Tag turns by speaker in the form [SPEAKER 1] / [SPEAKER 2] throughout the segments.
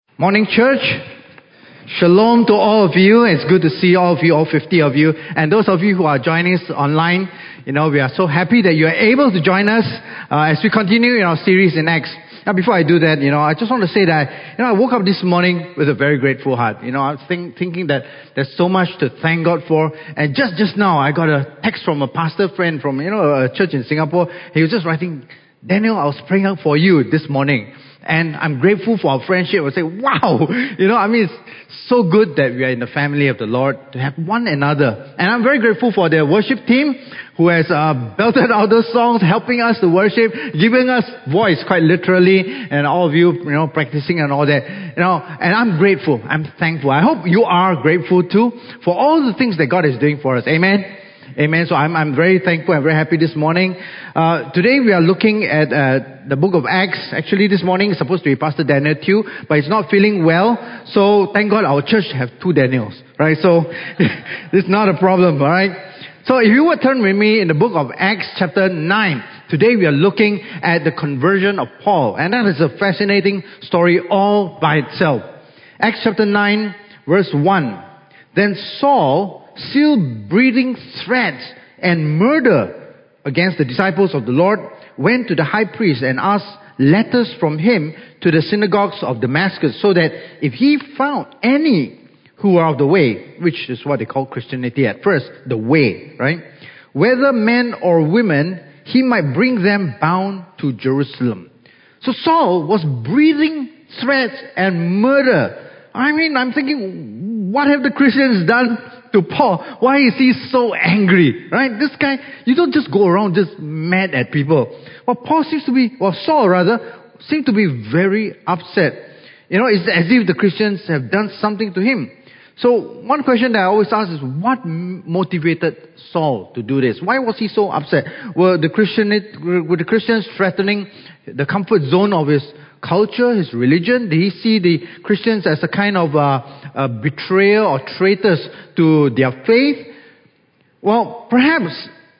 [SPEAKER 1] Morning, church. Shalom to all of you. It's good to see all of you, all 50 of you. And those of you who are joining us online, we are so happy that you are able to join us as we continue in our series in Acts. Now, before I do that, I just want to say that, I woke up this morning with a very grateful heart. I was thinking that there's so much to thank God for. And just now, I got a text from a pastor friend from, a church in Singapore. He was just writing, Daniel, I was praying out for you this morning. And I'm grateful for our friendship. I say, wow, it's so good that we are in the family of the Lord to have one another. And I'm very grateful for the worship team who has belted out those songs, helping us to worship, giving us voice quite literally, and all of you, practicing and all that. And I'm grateful. I'm thankful. I hope you are grateful too for all the things that God is doing for us. Amen. Amen. So I'm very thankful. I'm very happy this morning. Today we are looking at the book of Acts. Actually, this morning is supposed to be Pastor Daniel too, but he's not feeling well. So thank God our church have two Daniels, right? So this is not a problem, all right? So if you would turn with me in the book of Acts chapter 9. Today we are looking at the conversion of Paul. And that is a fascinating story all by itself. Acts chapter 9 verse 1. Then Saul, still breathing threats and murder against the disciples of the Lord, went to the high priest and asked letters from him to the synagogues of Damascus, so that if he found any who were of the way, which is what they call Christianity at first, the way, right? Whether men or women, he might bring them bound to Jerusalem. So Saul was breathing threats and murder. I'm thinking, what have the Christians done to Paul? Why is he so angry? Right? This guy, you don't just go around just mad at people. Saul seemed to be very upset. It's as if the Christians have done something to him. So one question that I always ask is, what motivated Saul to do this? Why was he so upset? Were the Christians threatening the comfort zone of his culture, his religion? Did he see the Christians as a kind of betrayer or traitors to their faith? Well, perhaps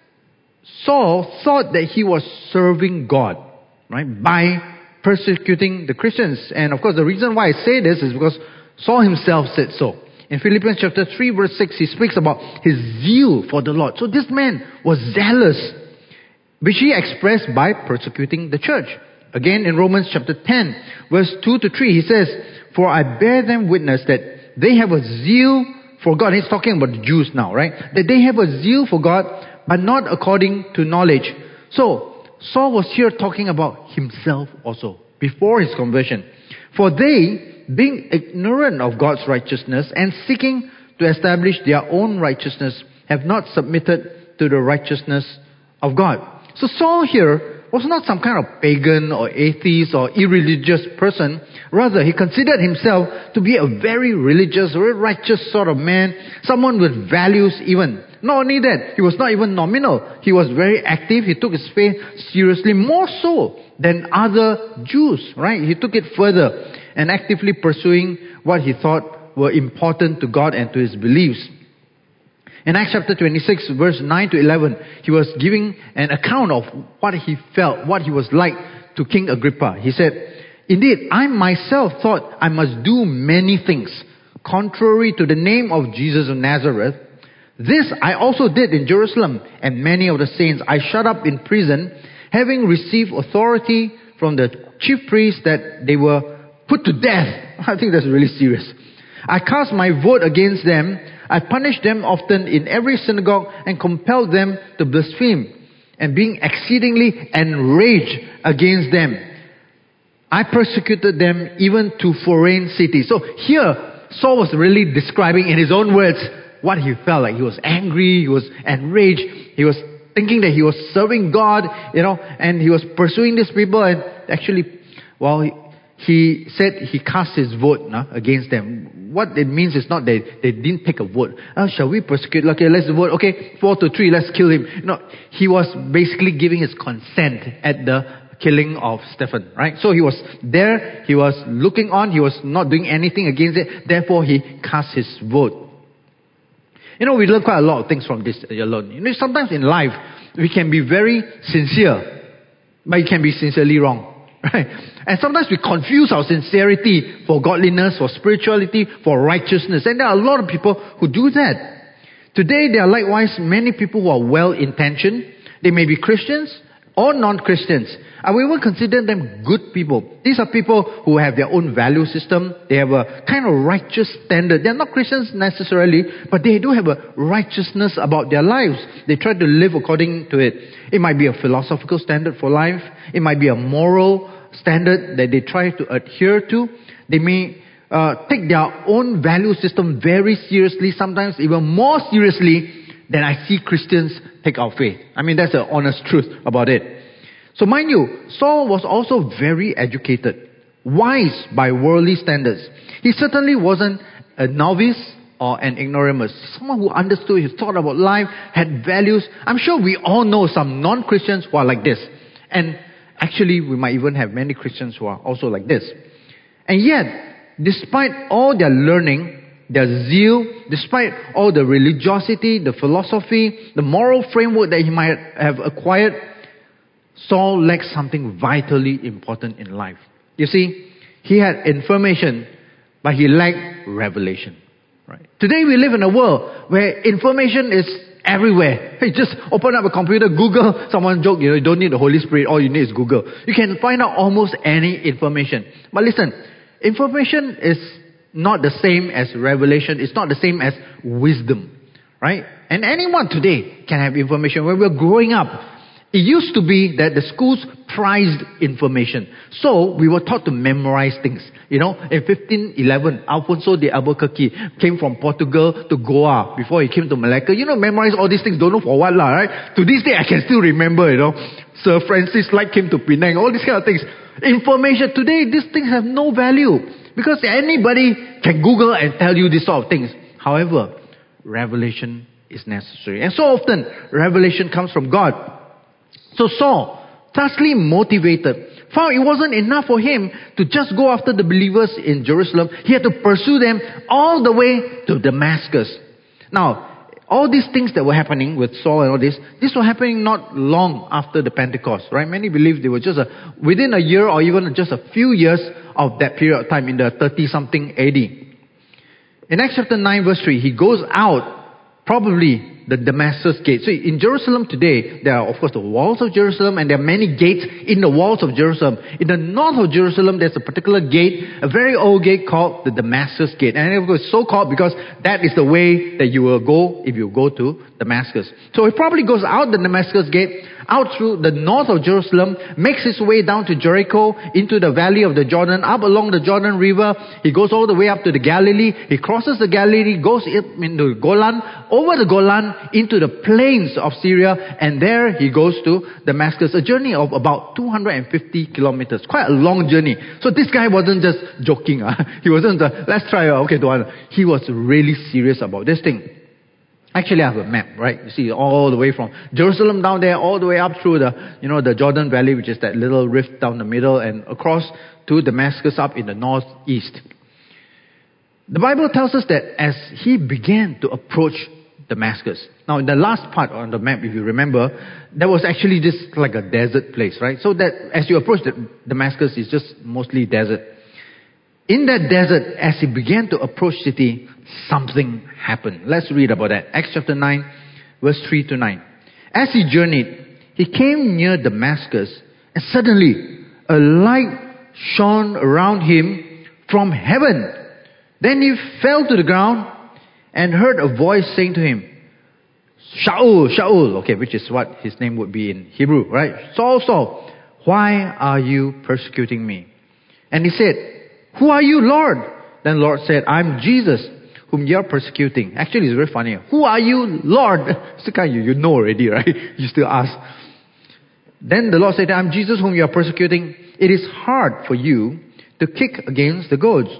[SPEAKER 1] Saul thought that he was serving God, right, by persecuting the Christians. And of course, the reason why I say this is because Saul himself said so. In Philippians chapter 3 verse 6, he speaks about his zeal for the Lord. So this man was zealous, which he expressed by persecuting the church. Again, in Romans chapter 10, verse 2 to 3, he says, For I bear them witness that they have a zeal for God. He's talking about the Jews now, right? That they have a zeal for God, but not according to knowledge. So, Saul was here talking about himself also, before his conversion. For they, being ignorant of God's righteousness and seeking to establish their own righteousness, have not submitted to the righteousness of God. So Saul here was not some kind of pagan or atheist or irreligious person. Rather, he considered himself to be a very religious, very righteous sort of man, someone with values even. Not only that, he was not even nominal. He was very active. He took his faith seriously, more so than other Jews, right? He took it further and actively pursuing what he thought were important to God and to his beliefs. In Acts chapter 26, verse 9 to 11, he was giving an account of what he felt, what he was like to King Agrippa. He said, Indeed, I myself thought I must do many things, contrary to the name of Jesus of Nazareth. This I also did in Jerusalem, and many of the saints I shut up in prison, having received authority from the chief priests that they were put to death. I think that's really serious. I cast my vote against them. I punished them often in every synagogue and compelled them to blaspheme. And being exceedingly enraged against them, I persecuted them even to foreign cities. So here, Saul was really describing in his own words what he felt like. He was angry, he was enraged, he was thinking that he was serving God, and he was pursuing these people. And actually, he said he cast his vote against them. What it means is not that they didn't take a vote. Shall we persecute? Okay, let's vote. Okay, 4-3, let's kill him. He was basically giving his consent at the killing of Stephen, right? So he was there, he was looking on, he was not doing anything against it, therefore he cast his vote. We learn quite a lot of things from this alone. Sometimes in life, we can be very sincere, but you can be sincerely wrong. Right? And sometimes we confuse our sincerity for godliness, for spirituality, for righteousness. And there are a lot of people who do that. Today, there are likewise many people who are well-intentioned. They may be Christians or non-Christians. And we will consider them good people. These are people who have their own value system. They have a kind of righteous standard. They're not Christians necessarily, but they do have a righteousness about their lives. They try to live according to it. It might be a philosophical standard for life. It might be a moral standard that they try to adhere to. They may take their own value system very seriously, sometimes even more seriously than I see Christians take our faith. I mean, that's the honest truth about it. So mind you, Saul was also very educated, wise by worldly standards. He certainly wasn't a novice or an ignoramus. Someone who understood his thought about life, had values. I'm sure we all know some non-Christians who are like this. And actually, we might even have many Christians who are also like this. And yet, despite all their learning, their zeal, despite all the religiosity, the philosophy, the moral framework that he might have acquired, Saul lacked something vitally important in life. You see, he had information, but he lacked revelation. Right? Today we live in a world where information is everywhere. Hey, just open up a computer, Google. Someone joked, you don't need the Holy Spirit. All you need is Google. You can find out almost any information. But listen, information is not the same as revelation. It's not the same as wisdom. Right? And anyone today can have information. When we're growing up, it used to be that the schools prized information. So we were taught to memorize things. In 1511, Alfonso de Albuquerque came from Portugal to Goa before he came to Malacca. Memorize all these things, don't know for what, right? To this day, I can still remember, Sir Francis Light came to Penang, all these kind of things. Information, today, these things have no value because anybody can Google and tell you these sort of things. However, revelation is necessary. And so often, revelation comes from God. So Saul, thusly motivated, found it wasn't enough for him to just go after the believers in Jerusalem. He had to pursue them all the way to Damascus. Now, all these things that were happening with Saul and all this were happening not long after the Pentecost, right? Many believe they were just within a year or even just a few years of that period of time in the 30-something AD. In Acts chapter 9 verse 3, he goes out, probably the Damascus gate. So in Jerusalem today, there are of course the walls of Jerusalem and there are many gates in the walls of Jerusalem. In the north of Jerusalem, there's a particular gate, a very old gate called the Damascus gate. And it was so called because that is the way that you will go if you go to Damascus. So he probably goes out the Damascus gate, out through the north of Jerusalem, makes his way down to Jericho, into the valley of the Jordan, up along the Jordan River. He goes all the way up to the Galilee. He crosses the Galilee, goes into Golan, over the Golan, into the plains of Syria, and there he goes to Damascus. A journey of about 250 kilometers. Quite a long journey. So this guy wasn't just joking. He wasn't, let's try, He was really serious about this thing. Actually, I have a map, right? You see, all the way from Jerusalem down there, all the way up through the Jordan Valley, which is that little rift down the middle, and across to Damascus up in the northeast. The Bible tells us that as he began to approach Damascus. Now, in the last part on the map, if you remember, there was actually just like a desert place, right? So that as you approach Damascus, it's just mostly desert. In that desert, as he began to approach city, something happened. Let's read about that. Acts chapter 9, verse 3 to 9. As he journeyed, he came near Damascus, and suddenly a light shone around him from heaven. Then he fell to the ground and heard a voice saying to him, Shaul, Shaul, which is what his name would be in Hebrew, right? Saul, Saul, why are you persecuting me? And he said, who are you, Lord? Then the Lord said, I'm Jesus, whom you are persecuting. Actually, it's very funny. Who are you, Lord? It's kind of you know already, right? You still ask. Then the Lord said, I'm Jesus, whom you are persecuting. It is hard for you to kick against the goads.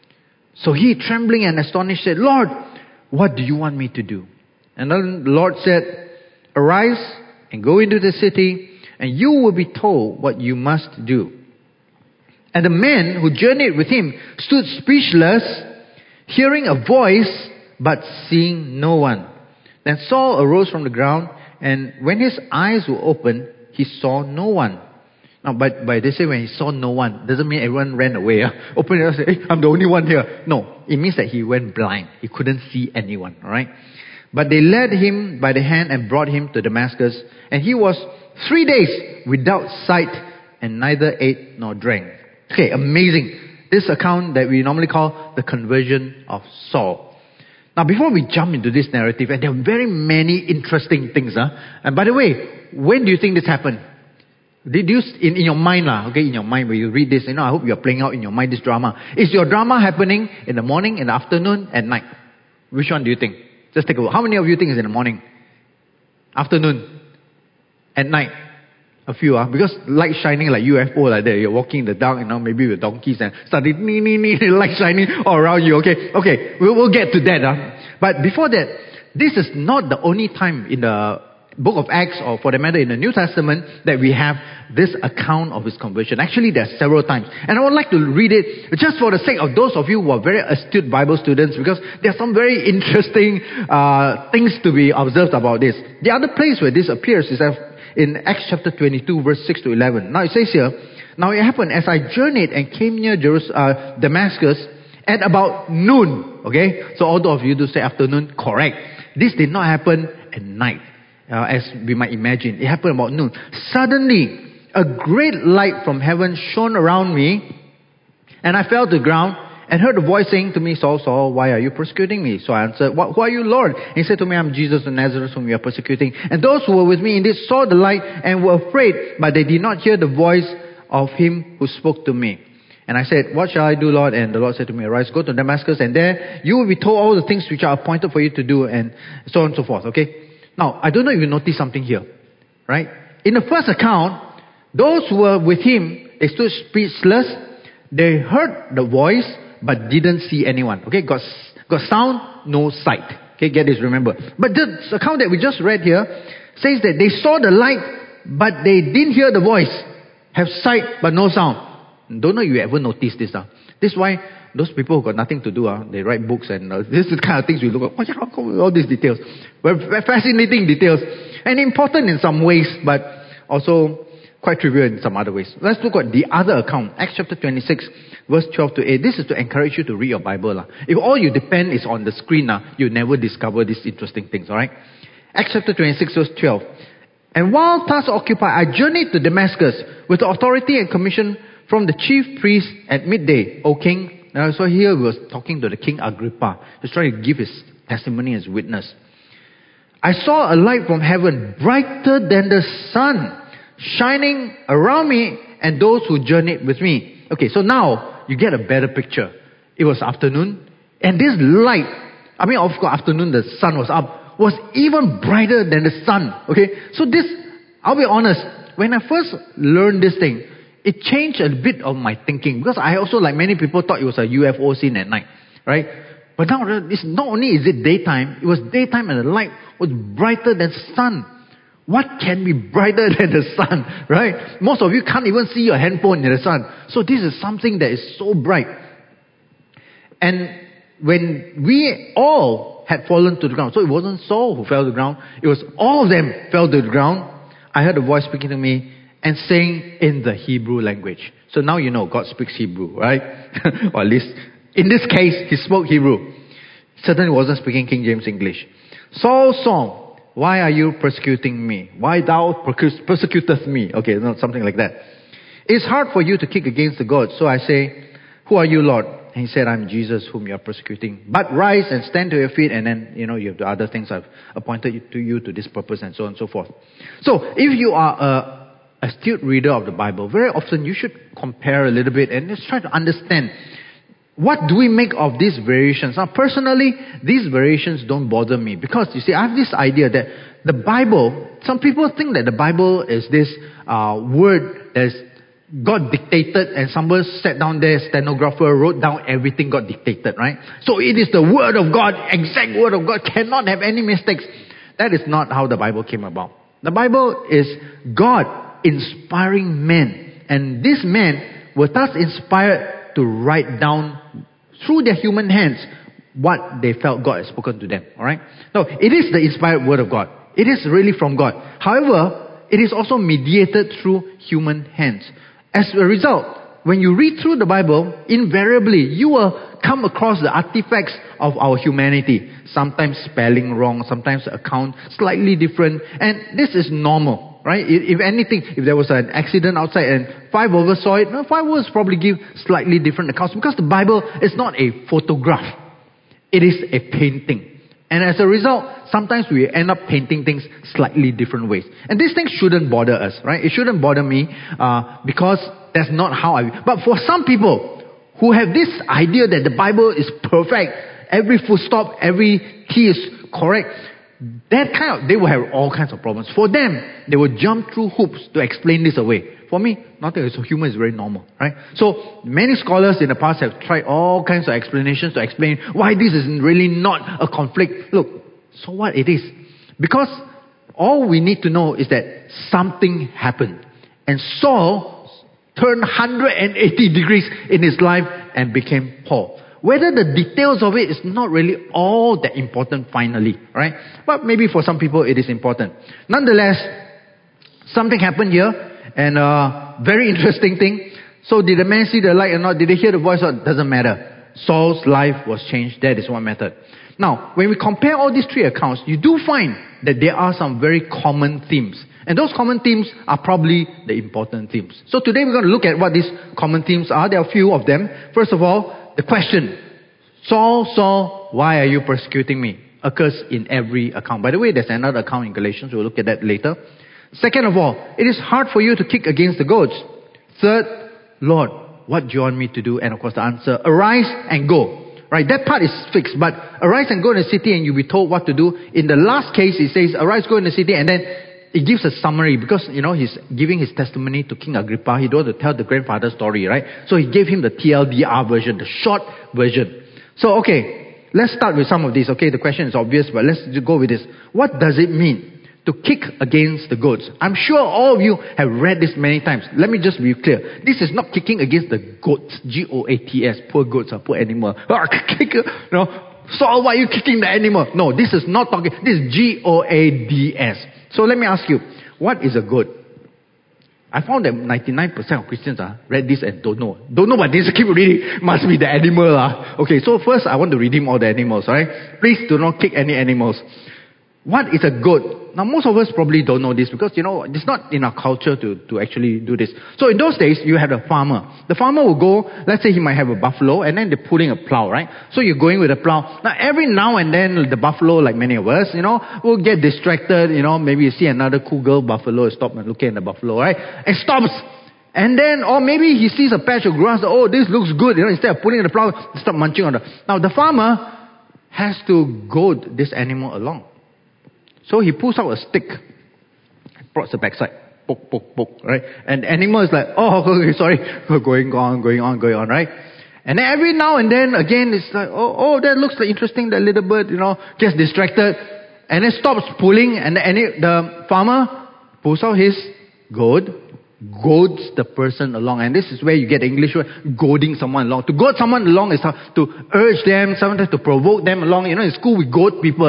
[SPEAKER 1] So he, trembling and astonished, said, Lord, what do you want me to do? And then the Lord said, arise and go into the city, and you will be told what you must do. And the men who journeyed with him stood speechless, hearing a voice, but seeing no one. Then Saul arose from the ground, and when his eyes were opened, he saw no one. Now, but they say when he saw no one, doesn't mean everyone ran away. Open it up and say, hey, I'm the only one here. No, it means that he went blind. He couldn't see anyone, all right? But they led him by the hand and brought him to Damascus. And he was 3 days without sight and neither ate nor drank. Okay, amazing. This account that we normally call the conversion of Saul. Now, before we jump into this narrative, and there are very many interesting things. And by the way, when do you think this happened? Did you, in your mind, in your mind, when you read this, I hope you're playing out in your mind this drama. Is your drama happening in the morning, in the afternoon, at night? Which one do you think? Just take a look. How many of you think it's in the morning? Afternoon? At night? A few, because light shining like UFO like that. You're walking in the dark, maybe with donkeys and suddenly light shining all around you. Okay, we'll get to that. But before that, this is not the only time in the book of Acts, or for the matter in the New Testament, that we have this account of his conversion. Actually, there are several times. And I would like to read it just for the sake of those of you who are very astute Bible students, because there are some very interesting things to be observed about this. The other place where this appears is in Acts chapter 22, verse 6 to 11. Now it says here, now it happened as I journeyed and came near Damascus at about noon. Okay, so all of you do say afternoon, correct. This did not happen at night. As we might imagine. It happened about noon. Suddenly, a great light from heaven shone around me, and I fell to the ground and heard a voice saying to me, Saul, Saul, why are you persecuting me? So I answered, who are you, Lord? And he said to me, I'm Jesus of Nazareth whom you are persecuting. And those who were with me indeed saw the light and were afraid, but they did not hear the voice of him who spoke to me. And I said, what shall I do, Lord? And the Lord said to me, arise, go to Damascus, and there you will be told all the things which are appointed for you to do, and so on and so forth. Okay? Now, I don't know if you notice something here, right? In the first account, those who were with him, they stood speechless. They heard the voice, but didn't see anyone. Okay, got sound, no sight. Okay, get this, remember. But the account that we just read here says that they saw the light, but they didn't hear the voice. Have sight, but no sound. Don't know if you ever noticed this. This is why those people who got nothing to do, they write books, and this is the kind of things we look at. All these details. Very fascinating details. And important in some ways, but also quite trivial in some other ways. Let's look at the other account. Acts chapter 26, verse 12 to 8. This is to encourage you to read your Bible. If all you depend is on the screen, you'll never discover these interesting things, alright? Acts chapter 26, verse 12. And while thus occupied, I journeyed to Damascus with authority and commission from the chief priest at midday, O king. So here he was talking to the King Agrippa. He's trying to give his testimony as witness. I saw a light from heaven, brighter than the sun, shining around me and those who journeyed with me. Okay, so now you get a better picture. It was afternoon, and this light, of course afternoon the sun was up, was even brighter than the sun. Okay, so this, I'll be honest, when I first learned this thing, it changed a bit of my thinking, because I also, like many people, thought it was a UFO scene at night, right? But now, it's not only is it daytime, it was daytime and the light was brighter than the sun. What can be brighter than the sun, right? Most of you can't even see your handphone in the sun. So this is something that is so bright. And when we all had fallen to the ground, so it wasn't Saul who fell to the ground, it was all of them fell to the ground, I heard a voice speaking to me and saying in the Hebrew language. So now you know God speaks Hebrew, right? Or at least, in this case, he spoke Hebrew. Certainly wasn't speaking King James English. Saul, Saul, why are you persecuting me? Why thou persecutest me? Okay, no, something like that. It's hard for you to kick against the gods. So I say, who are you, Lord? And he said, I'm Jesus whom you are persecuting. But rise and stand to your feet, and then, you have the other things I've appointed to you to this purpose, and so on and so forth. So, if you are a astute reader of the Bible, very often you should compare a little bit and just try to understand, what do we make of these variations? Now, personally, these variations don't bother me, because you see, I have this idea that the Bible, some people think that the Bible is this word that's God dictated, and someone sat down there, stenographer wrote down everything God dictated, right? So it is the word of God, exact word of God, cannot have any mistakes. That is not how the Bible came about. The Bible is God inspiring men, and these men were thus inspired to write down through their human hands what they felt God had spoken to them. Alright? Now, it is the inspired word of God. It is really from God. However, it is also mediated through human hands. As a result, when you read through the Bible, invariably you will come across the artifacts of our humanity. Sometimes spelling wrong, sometimes account slightly different, and this is normal, right? If anything, if there was an accident outside and 5 of us saw it, 5 of us probably give slightly different accounts, because the Bible is not a photograph. It is a painting. And as a result, sometimes we end up painting things slightly different ways. And these things shouldn't bother us, right? It shouldn't bother me because that's not how I... But for some people who have this idea that the Bible is perfect, every full stop, every key is correct, they will have all kinds of problems. For them, they will jump through hoops to explain this away. For me, nothing. So humor is very normal, right? So many scholars in the past have tried all kinds of explanations to explain why this is really not a conflict. Look, so what it is? Because all we need to know is that something happened. And Saul turned 180 degrees in his life and became Paul. Whether the details of it is not really all that important finally, right? But maybe for some people it is important. Nonetheless, something happened here, and very interesting thing. So did the man see the light or not? Did they hear the voice or not? Doesn't matter. Saul's life was changed. That is what mattered. Now, when we compare all these 3 accounts, you do find that there are some very common themes. And those common themes are probably the important themes. So today we're going to look at what these common themes are. There are a few of them. First of all, the question, Saul, Saul, why are you persecuting me? Occurs in every account. By the way, there's another account in Galatians. We'll look at that later. Second of all, it is hard for you to kick against the goats. Third, Lord, what do you want me to do? And of course the answer, arise and go. Right, that part is fixed, but arise and go in the city and you'll be told what to do. In the last case, it says, arise, go in the city, and then it gives a summary because, he's giving his testimony to King Agrippa. He don't want to tell the grandfather story, right? So he gave him the TLDR version, the short version. So, okay, let's start with some of these. Okay, the question is obvious, but let's go with this. What does it mean to kick against the goats? I'm sure all of you have read this many times. Let me just be clear. This is not kicking against the goats. G-O-A-T-S. Poor goats are poor animal. Saul, why are you kicking the animal? No, this is not talking. This is G-O-A-D-S. So let me ask you, what is a goat? I found that 99% of Christians read this and don't know. Don't know, but they keep reading. Must be the animal. Okay, so first I want to redeem all the animals. Right? Please do not kick any animals. What is a goat? Now most of us probably don't know this because, it's not in our culture to actually do this. So in those days, you had a farmer. The farmer will go, let's say he might have a buffalo, and then they're pulling a plow, right? So you're going with a plow. Now every now and then, the buffalo, like many of us, will get distracted, maybe you see another cool girl buffalo, stop and look at the buffalo, right? And stops. And then, or maybe he sees a patch of grass, this looks good, instead of pulling the plow, start munching on it. Now the farmer has to goad this animal along. So he pulls out a stick, prods the backside, poke, poke, poke, right? And the animal is like, okay, sorry, going on, right? And then every now and then, again, it's like, that looks like interesting, that little bird, gets distracted, and then stops pulling, and the farmer pulls out his goad, goads the person along. And this is where you get the English word, goading someone along. To goad someone along is to urge them, sometimes to provoke them along. In school we goad people.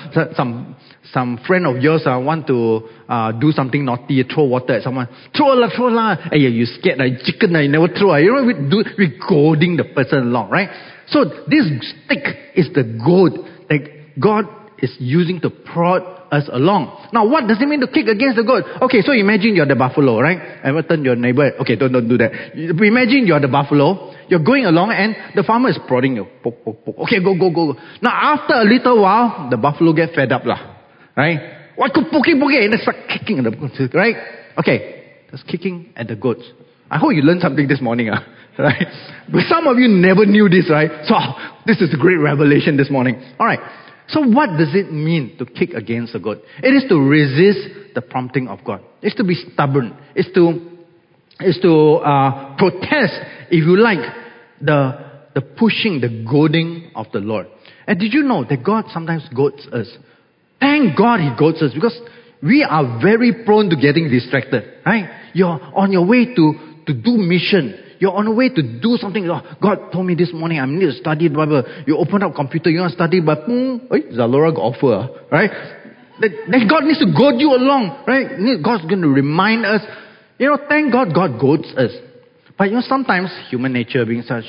[SPEAKER 1] Some friend of yours want to do something naughty, throw water at someone. Throw la. Hey, you scared like chicken, you never throw. We goading the person along, right? So this stick is the goad that God is using to prod us along. Now, what does it mean to kick against the goat? Okay, so imagine you're the buffalo, right? Ever turn your neighbor? Okay, don't do that. Imagine you're the buffalo. You're going along and the farmer is prodding you. Poke, poke, poke. Okay, go. Now, after a little while, the buffalo get fed up, right? What could poke? And they start kicking at the goats, right? Okay, that's kicking at the goats. I hope you learned something this morning, right? But some of you never knew this, right? So, this is a great revelation this morning. Alright. So what does it mean to kick against a goat? It is to resist the prompting of God. It's to be stubborn. It's to protest, if you like, the pushing, the goading of the Lord. And did you know that God sometimes goads us? Thank God He goads us, because we are very prone to getting distracted, right? You're on your way to do mission. You're on the way to do something. God told me this morning I need to study the Bible. You open up computer, you want to study, but Zalora got offer, right? That God needs to goad you along, right? God's going to remind us. Thank God goads us. But sometimes human nature being such,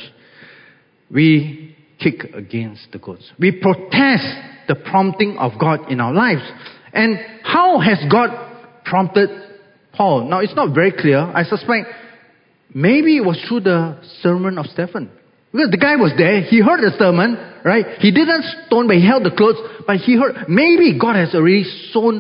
[SPEAKER 1] we kick against the goads. We protest the prompting of God in our lives. And how has God prompted Paul? Now, it's not very clear. I suspect maybe it was through the sermon of Stephen. Because the guy was there, he heard the sermon, right? He didn't stone, but he held the clothes, but he heard. Maybe God has already sown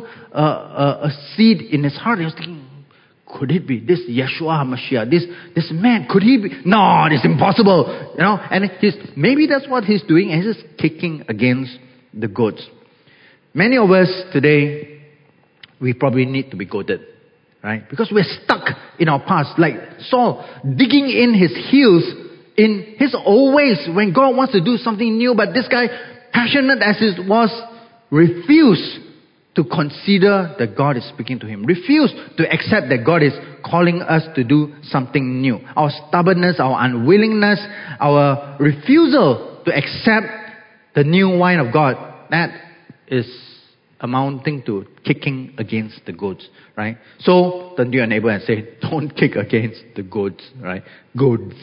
[SPEAKER 1] a seed in his heart. He was thinking, could it be this Yeshua HaMashiach, this man, could he be? No, it's impossible. And maybe that's what he's doing, and he's just kicking against the goads. Many of us today, we probably need to be goaded, right? Because we're stuck in our past, like Saul, digging in his heels in his old ways when God wants to do something new, but this guy, passionate as he was, refused to consider that God is speaking to him. Refused to accept that God is calling us to do something new. Our stubbornness, our unwillingness, our refusal to accept the new wine of God, that is amounting to kicking against the goads, right? So, turn to your neighbor and say, don't kick against the goads, right? Goads.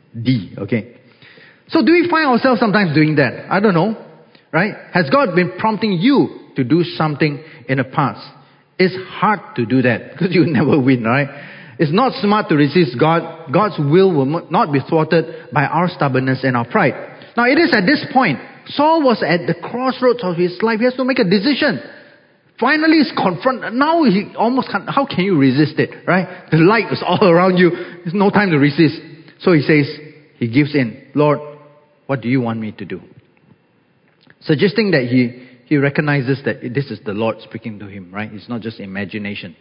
[SPEAKER 1] Okay. So do we find ourselves sometimes doing that? I don't know, right? Has God been prompting you to do something in the past? It's hard to do that because you never win, right? It's not smart to resist God. God's will not be thwarted by our stubbornness and our pride. Now it is at this point, Saul was at the crossroads of his life. He has to make a decision. Finally he's confronted. Now he almost can't. How can you resist it, right? The light is all around you. There's no time to resist. So he says, he gives in. Lord, what do you want me to do? Suggesting that he recognizes that this is the Lord speaking to him, right? It's not just imagination.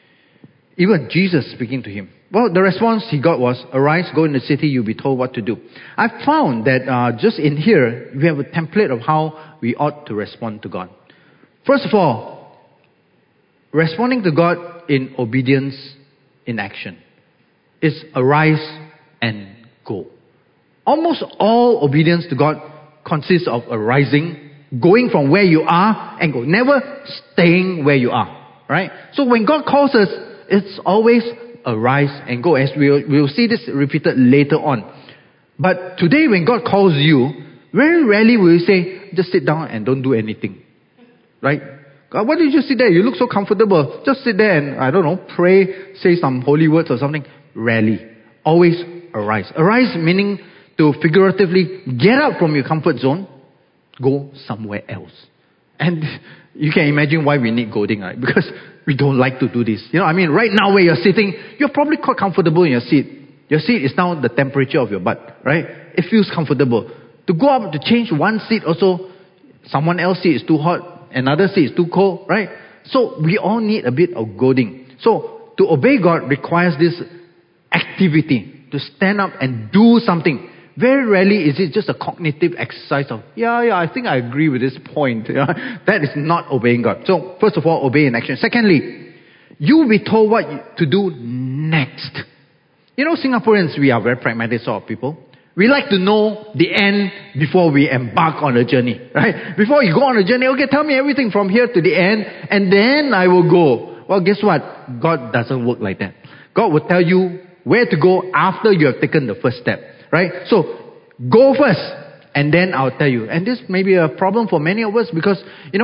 [SPEAKER 1] Even Jesus speaking to him. Well, the response he got was, arise, go in the city, you'll be told what to do. I found that just in here, we have a template of how we ought to respond to God. First of all, responding to God in obedience, in action, is arise and go. Almost all obedience to God consists of arising, going from where you are and go. Never staying where you are, right? So when God calls us, it's always arise and go. As we'll see this repeated later on. But today when God calls you, very rarely will you say, just sit down and don't do anything. Right? God, why don't you just sit there? You look so comfortable. Just sit there and, I don't know, pray, say some holy words or something. Rarely. Always arise. Arise meaning to figuratively get out from your comfort zone, go somewhere else. And you can imagine why we need goading, right? Because we don't like to do this. Right now where you're sitting, you're probably quite comfortable in your seat. Your seat is now the temperature of your butt, right? It feels comfortable. To go up to change one seat also, someone else's seat is too hot, another seat is too cold, right? So we all need a bit of goading. So to obey God requires this activity, to stand up and do something. Very rarely is it just a cognitive exercise of, I think I agree with this point. That is not obeying God. So, first of all, obey in action. Secondly, you will be told what to do next. Singaporeans, we are very pragmatic sort of people. We like to know the end before we embark on a journey, right? Before you go on a journey, okay, tell me everything from here to the end, and then I will go. Well, guess what? God doesn't work like that. God will tell you where to go after you have taken the first step. Right? So, go first, and then I'll tell you. And this may be a problem for many of us because,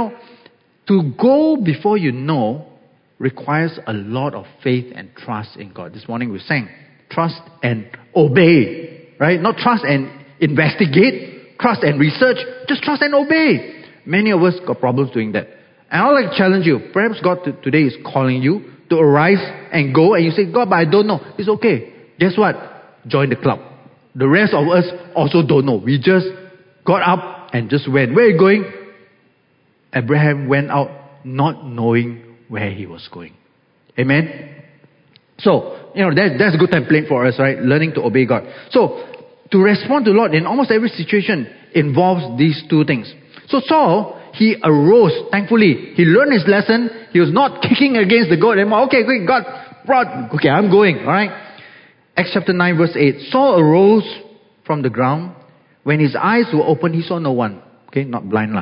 [SPEAKER 1] to go before you know requires a lot of faith and trust in God. This morning we sang, trust and obey. Right? Not trust and investigate, trust and research, just trust and obey. Many of us got problems doing that. And I'd like to challenge you. Perhaps God today is calling you to arise and go, and you say, God, but I don't know. It's okay. Guess what? Join the club. The rest of us also don't know. We just got up and just went. Where are you going? Abraham went out not knowing where he was going. Amen? So, that's a good template for us, right? Learning to obey God. So, to respond to the Lord in almost every situation involves these two things. So Saul, he arose, thankfully. He learned his lesson. He was not kicking against the goad anymore. Okay, great, God brought, okay, I'm going, alright? Acts chapter 9 verse 8. Saul arose from the ground. When his eyes were opened, he saw no one. Okay, not blind lah.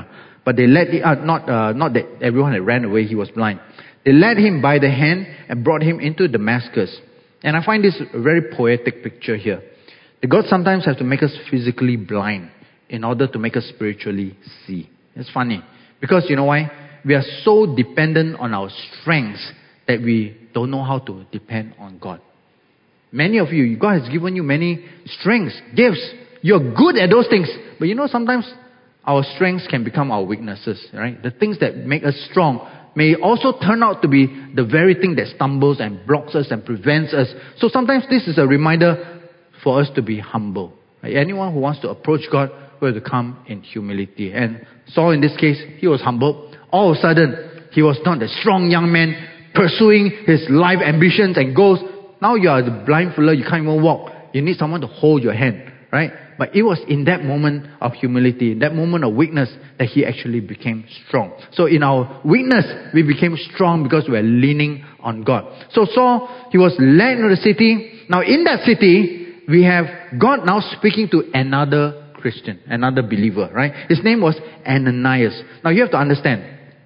[SPEAKER 1] But they led not that everyone had ran away, he was blind. They led him by the hand and brought him into Damascus. And I find this a very poetic picture here. That God sometimes has to make us physically blind in order to make us spiritually see. It's funny. Because you know why? We are so dependent on our strengths that we don't know how to depend on God. Many of you, God has given you many strengths, gifts. You're good at those things. But you know, sometimes our strengths can become our weaknesses, right? The things that make us strong may also turn out to be the very thing that stumbles and blocks us and prevents us. So sometimes this is a reminder for us to be humble. Right? Anyone who wants to approach God will have to come in humility. And Saul, in this case, he was humble. All of a sudden, he was not a strong young man pursuing his life ambitions and goals. Now you are the blind fellow, you can't even walk. You need someone to hold your hand, right? But it was in that moment of humility, in that moment of weakness, that he actually became strong. So in our weakness, we became strong because we are leaning on God. So Saul, he was led into the city. Now in that city, we have God now speaking to another Christian, another believer, right? His name was Ananias. Now you have to understand,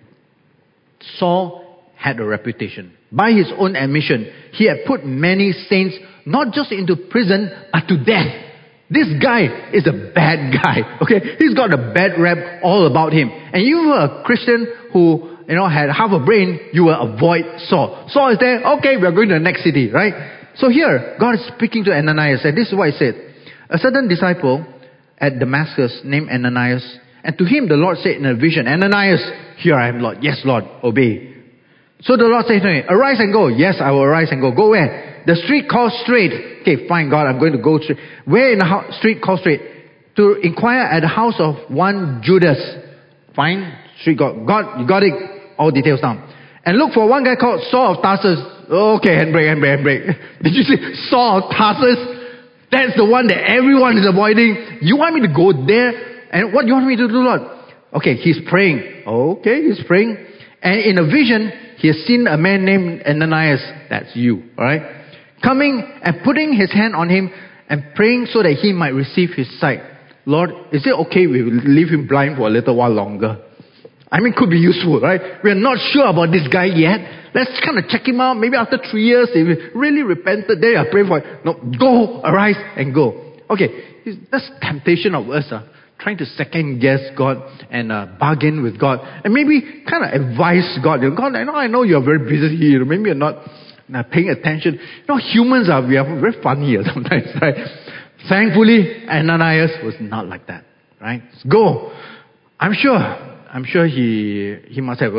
[SPEAKER 1] Saul had a reputation. By his own admission, he had put many saints not just into prison, but to death. This guy is a bad guy, okay? He's got a bad rap all about him. And you were a Christian who, had half a brain, you will avoid Saul. Saul is there, okay, we are going to the next city, right? So here, God is speaking to Ananias, and this is what he said. A certain disciple at Damascus named Ananias, and to him the Lord said in a vision, Ananias, here I am, Lord. Yes, Lord, obey. So the Lord said to him, arise and go. Yes, I will arise and go. Go where? The street called Straight. Okay, fine, God, I'm going to go straight. Where in the street called Straight? To inquire at the house of one Judas. Fine, street God, you got it. All details down. And look for one guy called Saul of Tarsus. Okay, handbrake. Did you see Saul of Tarsus? That's the one that everyone is avoiding. You want me to go there? And what do you want me to do, Lord? Okay, he's praying. Okay, he's praying. And in a vision, he has seen a man named Ananias. That's you, alright? Coming and putting his hand on him and praying so that he might receive his sight. Lord, is it okay we will leave him blind for a little while longer? I mean, could be useful, right? We are not sure about this guy yet. Let's kind of check him out. Maybe after 3 years, if he really repented, then I pray for it. No, go, arise and go. Okay, that's temptation of us, trying to second guess God and bargain with God. And maybe kind of advise God. God, I know you're very busy here. Maybe you're not paying attention. Humans we are very funny sometimes, right? Thankfully, Ananias was not like that, right? Go. I'm sure he must have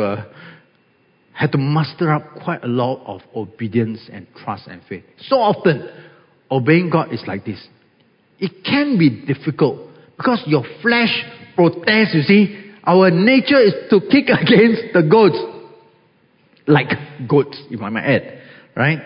[SPEAKER 1] had to muster up quite a lot of obedience and trust and faith. So often, obeying God is like this. It can be difficult because your flesh protests, you see. Our nature is to kick against the goats. Like goats, if I might add. Right?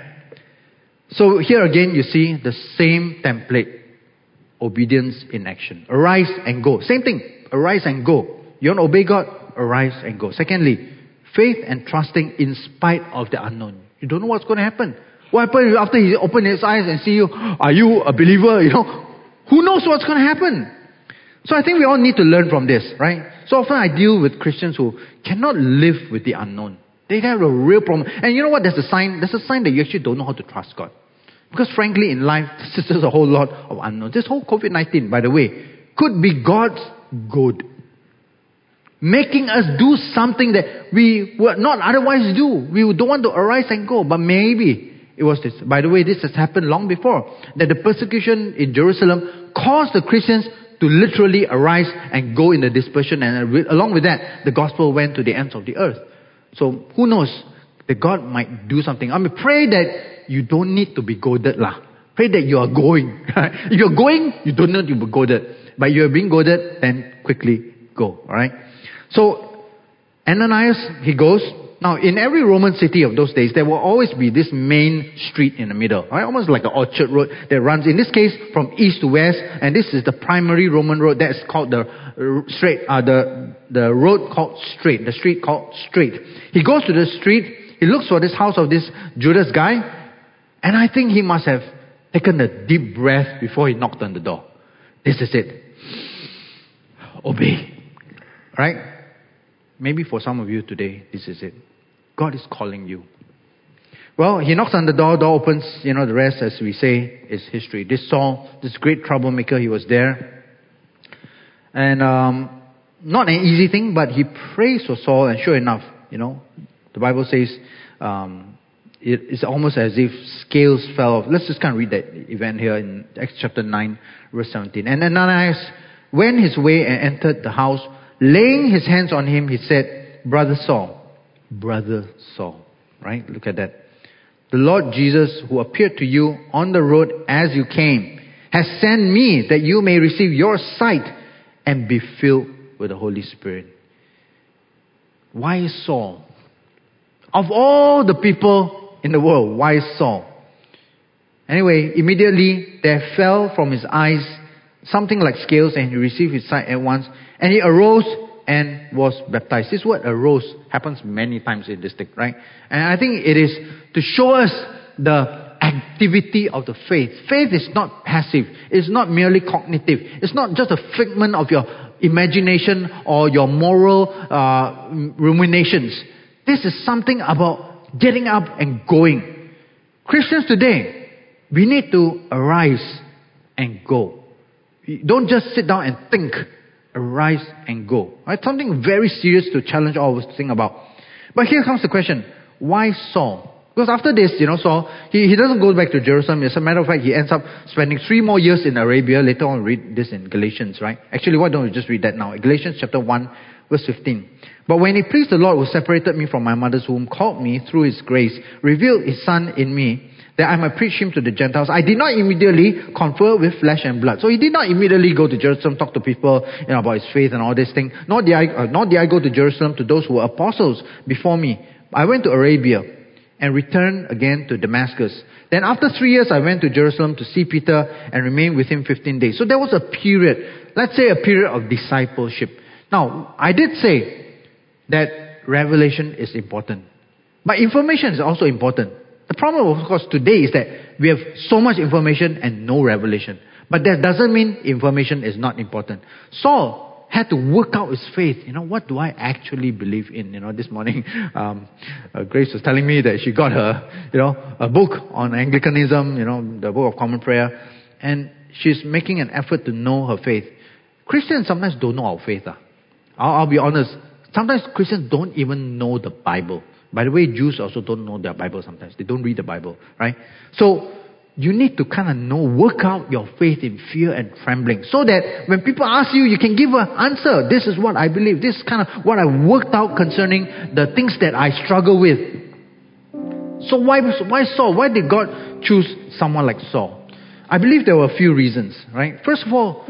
[SPEAKER 1] So here again, you see the same template. Obedience in action. Arise and go. Same thing. Arise and go. You want to obey God? Arise and go. Secondly, faith and trusting in spite of the unknown. You don't know what's going to happen. What happens after he opens his eyes and see you? Are you a believer? Who knows what's going to happen? So I think we all need to learn from this, right? So often I deal with Christians who cannot live with the unknown. They have a real problem. And you know what? There's a sign that you actually don't know how to trust God. Because frankly, in life, there's just a whole lot of unknowns. This whole COVID-19, by the way, could be God's good. Making us do something that we would not otherwise do. We don't want to arise and go. But maybe it was this. By the way, this has happened long before. That the persecution in Jerusalem caused the Christians to literally arise and go in the dispersion. And along with that, the gospel went to the ends of the earth. So who knows that God might do something. Pray that you don't need to be goaded lah. Pray that you are going. If you're going, you don't need to be goaded. But you're being goaded, then quickly go. Alright? So Ananias, he goes. Now in every Roman city of those days, there will always be this main street in the middle. Right? Almost like an orchard road that runs, in this case, from east to west. And this is the primary Roman road. That's called the straight, the road called Straight. The street called Straight. He goes to the street. He looks for this house of this Judas guy. And I think he must have taken a deep breath before he knocked on the door. This is it. Obey. Right? maybe for some of you today, this is it. God is calling you. Well, he knocks on the door opens, the rest, as we say, is history. This Saul, this great troublemaker, he was there. And not an easy thing, but he prays for Saul, and sure enough, the Bible says it's almost as if scales fell off. Let's just kind of read that event here in Acts chapter 9, verse 17. And Ananias went his way and entered the house. Laying his hands on him, he said, Brother Saul, right? Look at that. The Lord Jesus, who appeared to you on the road as you came, has sent me that you may receive your sight and be filled with the Holy Spirit. Why Saul? Of all the people in the world, why Saul? Anyway, immediately there fell from his eyes something like scales, and he received his sight at once. And he arose and was baptized. This word arose happens many times in this text, right? And I think it is to show us the activity of the faith. Faith is not passive. It's not merely cognitive. It's not just a figment of your imagination or your moral ruminations. This is something about getting up and going. Christians today, we need to arise and go. Don't just sit down and think. Arise and go. Right? Something very serious to challenge all of us to think about. But here comes the question. Why Saul? Because after this, Saul, he doesn't go back to Jerusalem. As a matter of fact, he ends up spending 3 more years in Arabia. Later on, read this in Galatians, right? Actually, why don't we just read that now? Galatians chapter 1, verse 15. But when it pleased the Lord who separated me from my mother's womb, called me through his grace, revealed his Son in me, that I might preach him to the Gentiles, I did not immediately confer with flesh and blood. So he did not immediately go to Jerusalem, talk to people about his faith and all this thing. Nor did I go to Jerusalem to those who were apostles before me. I went to Arabia and returned again to Damascus. Then after 3 years, I went to Jerusalem to see Peter and remained with him 15 days. So there was a period, let's say a period of discipleship. Now, I did say that revelation is important. But information is also important. The problem, of course, today is that we have so much information and no revelation. But that doesn't mean information is not important. Saul had to work out his faith. What do I actually believe in? This morning, Grace was telling me that she got her, a book on Anglicanism, the Book of Common Prayer. And she's making an effort to know her faith. Christians sometimes don't know our faith. I'll be honest. Sometimes Christians don't even know the Bible. By the way, Jews also don't know their Bible sometimes. They don't read the Bible, right? So, you need to kind of work out your faith in fear and trembling. So that when people ask you, you can give an answer. This is what I believe. This is kind of what I worked out concerning the things that I struggle with. So why Saul? Why did God choose someone like Saul? I believe there were a few reasons, right? First of all,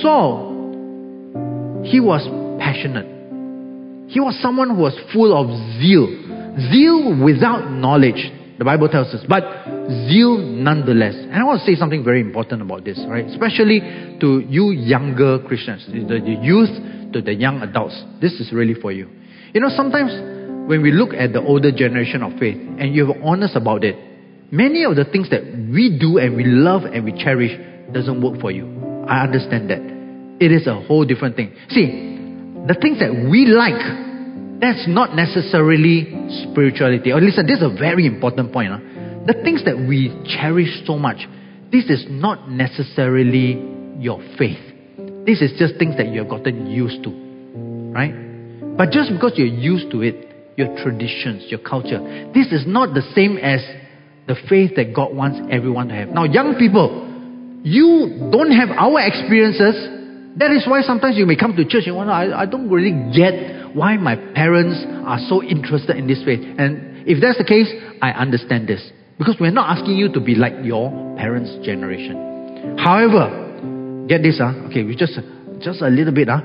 [SPEAKER 1] Saul, he was passionate. He was someone who was full of zeal. Zeal without knowledge, the Bible tells us, but zeal nonetheless. And I want to say something very important about this, right? Especially to you younger Christians, the youth to the young adults. This is really for you. Sometimes when we look at the older generation of faith and you're honest about it, many of the things that we do and we love and we cherish doesn't work for you. I understand that. It is a whole different thing. See, the things that we like, that's not necessarily spirituality. Or listen, this is a very important point. The things that we cherish so much, this is not necessarily your faith. This is just things that you have gotten used to. Right? But just because you're used to it, your traditions, your culture, this is not the same as the faith that God wants everyone to have. Now, young people, you don't have our experiences. That is why sometimes you may come to church and wonder, I don't really get why my parents are so interested in this faith. And if that's the case, I understand this. Because we're not asking you to be like your parents' generation. However, get this, okay, we just a little bit.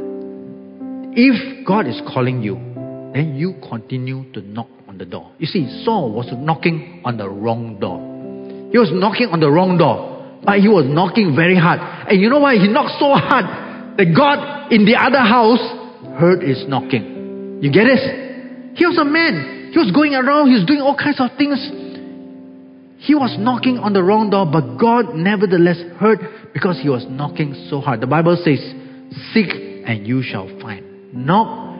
[SPEAKER 1] If God is calling you, then you continue to knock on the door. You see, Saul was knocking on the wrong door. He was knocking on the wrong door. But he was knocking very hard. And you know why? He knocked so hard that God in the other house heard his knocking. You get it? He was a man. He was going around. He was doing all kinds of things. He was knocking on the wrong door. But God nevertheless heard because he was knocking so hard. The Bible says, seek and you shall find. Knock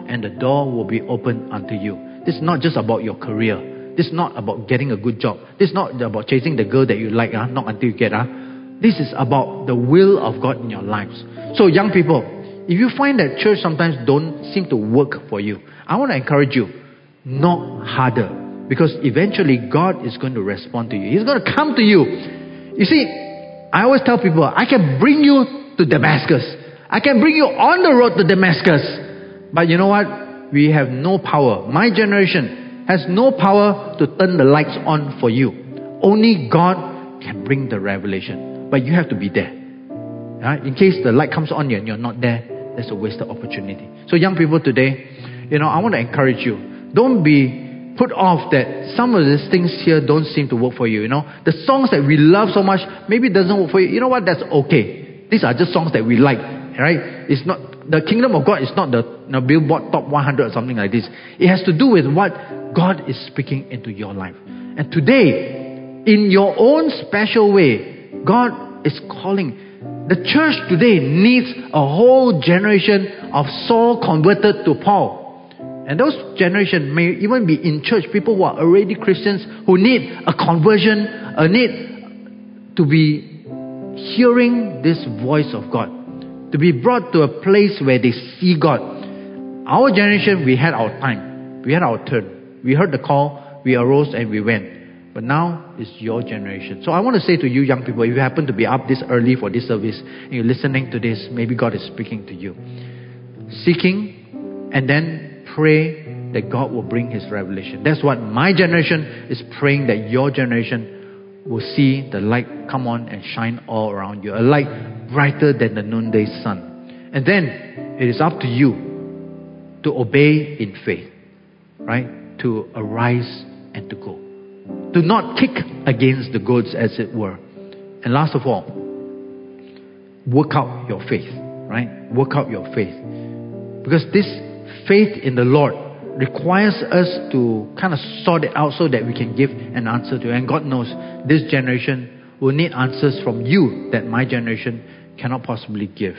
[SPEAKER 1] and the door will be opened unto you. This is not just about your career. This is not about getting a good job. This is not about chasing the girl that you like, not until you get. This is about the will of God in your lives. So young people, if you find that church sometimes don't seem to work for you, I want to encourage you, knock harder. Because eventually God is going to respond to you. He's going to come to you. You see, I always tell people, I can bring you to Damascus. I can bring you on the road to Damascus. But you know what? We have no power. My generation has no power to turn the lights on for you. Only God can bring the revelation. But you have to be there. In case the light comes on and you're not there, that's a wasted opportunity. So young people today, I want to encourage you. Don't be put off that some of these things here don't seem to work for you. The songs that we love so much, maybe it doesn't work for you. You know what? That's okay. These are just songs that we like, right? It's not the kingdom of God is not the Billboard Top 100 or something like this. It has to do with what God is speaking into your life. And today, in your own special way, God is calling. The church today needs a whole generation of Saul converted to Paul. And those generation may even be in church, people who are already Christians, who need a conversion, a need to be hearing this voice of God, to be brought to a place where they see God. Our generation, we had our time, we had our turn, we heard the call, we arose and we went. But now it's your generation. So I want to say to you young people, if you happen to be up this early for this service and you're listening to this, maybe God is speaking to you. Seeking and then pray that God will bring His revelation. That's what my generation is praying, that your generation will see the light come on and shine all around you. A light brighter than the noonday sun. And then it is up to you to obey in faith. Right? To arise and to go. Do not kick against the goads, as it were. And last of all, work out your faith. Right? Work out your faith. Because this faith in the Lord requires us to kind of sort it out so that we can give an answer to it. And God knows this generation will need answers from you that my generation cannot possibly give.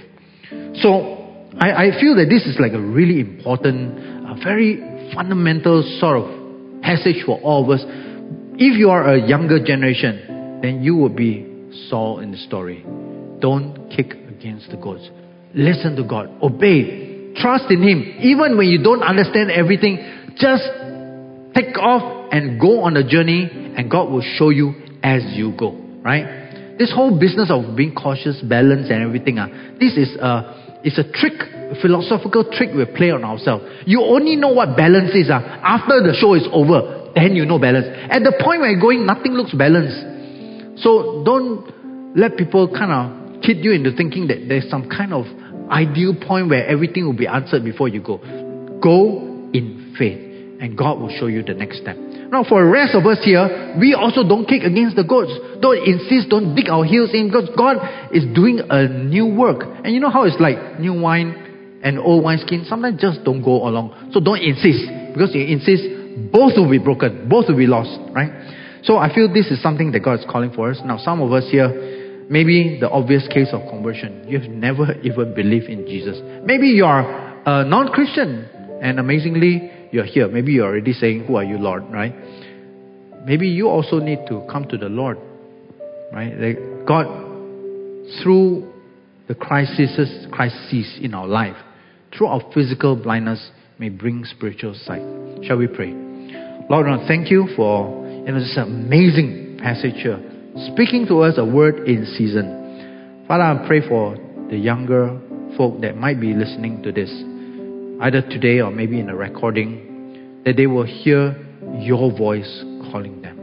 [SPEAKER 1] So I feel that this is like a really important, a very fundamental sort of passage for all of us. If you are a younger generation, then you will be Saul in the story. Don't kick against the goads. Listen to God. Obey. Trust in Him. Even when you don't understand everything, just take off and go on a journey, and God will show you as you go. Right? This whole business of being cautious, balance and everything, this is it's a trick, a philosophical trick we play on ourselves. You only know what balance is after the show is over. Then you know balance. At the point where you're going, nothing looks balanced. So don't let people kind of kid you into thinking that there's some kind of ideal point where everything will be answered before you go. Go in faith, and God will show you the next step. Now, for the rest of us here, we also don't kick against the goads. Don't insist, don't dig our heels in, because God is doing a new work. And you know how it's like new wine and old wineskin? Sometimes just don't go along. So don't insist, because you insist, both will be broken, both will be lost, right? So I feel this is something that God is calling for us. Now, some of us here, maybe the obvious case of conversion, you've never even believed in Jesus. Maybe you are a non-Christian, and amazingly, you're here. Maybe you're already saying, "Who are you, Lord?" Right? Maybe you also need to come to the Lord, right? Like God, through the crises in our life, through our physical blindness, may bring spiritual sight. Shall we pray? Lord, I thank you for this amazing passage here, speaking to us a word in season. Father, I pray for the younger folk that might be listening to this, either today or maybe in a recording, that they will hear your voice calling them.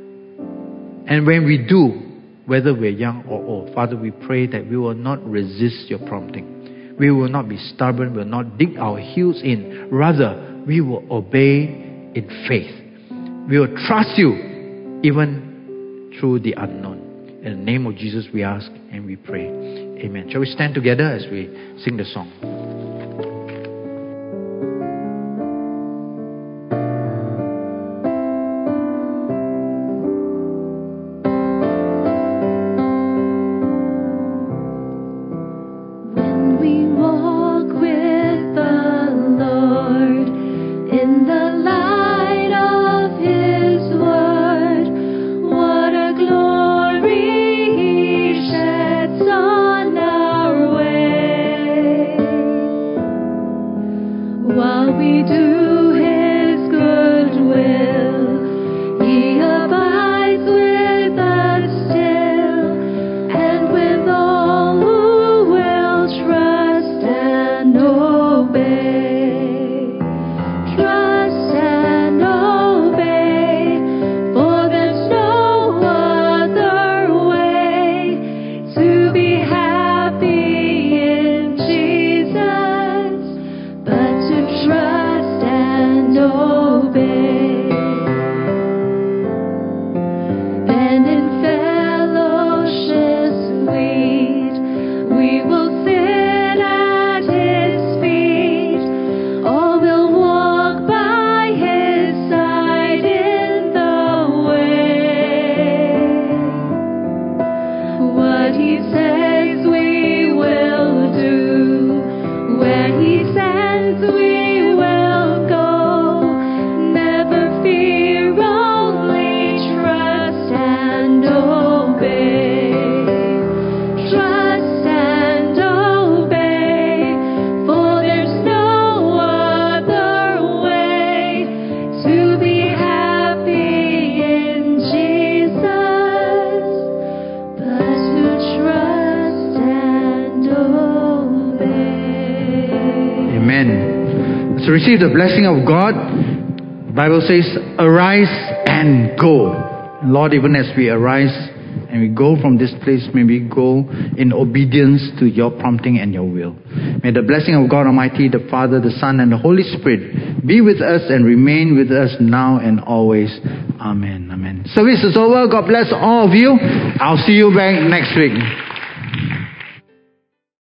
[SPEAKER 1] And when we do, whether we're young or old, Father, we pray that we will not resist your prompting. We will not be stubborn, we will not dig our heels in. Rather, we will obey in faith. We will trust you even through the unknown. In the name of Jesus we ask and we pray. Amen. Shall we stand together as we sing the song?
[SPEAKER 2] When we walk with the Lord,
[SPEAKER 1] to receive the blessing of God, the Bible says, arise and go. Lord, even as we arise and we go from this place, may we go in obedience to your prompting and your will. May the blessing of God Almighty, the Father, the Son, and the Holy Spirit be with us and remain with us now and always. Amen. Amen. Service is over. God bless all of you. I'll see you back next week.